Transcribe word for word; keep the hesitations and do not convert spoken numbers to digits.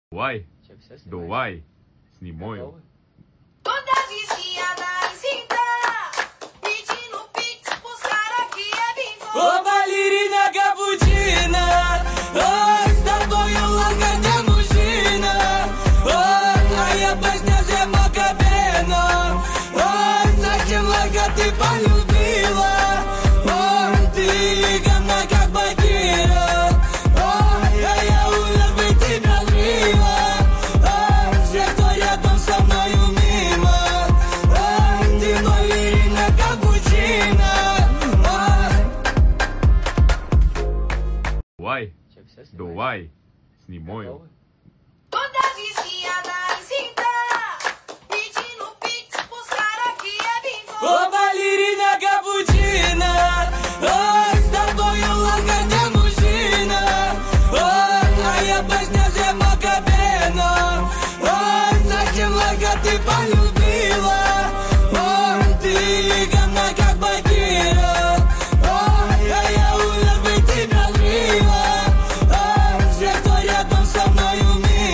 Vai, Че, все снимаешь? давай, снимаю. Готовы? Toda vizinha da Isinta pedindo pix pros caras que é bingo. Ô ballerina cappuccina, oh, с тобою лака не мужчина. О, а я песня же Макабена. О, зачем лака ты полюбила? О, ты элегантна как Багира. О, а я улыб бы тебя жила. О, все, кто рядом со мною мимо. О, ты балерина капучино. Vai, Че, все снимаешь? давай, снимаю. Готовы? Toda vizinha da Isinta pedindo pix pros caras que é bingo. Ô балерина капучино, о, с тобою лака не мужчина. О, а я песня же Макабена. О, зачем лака ты полюбила?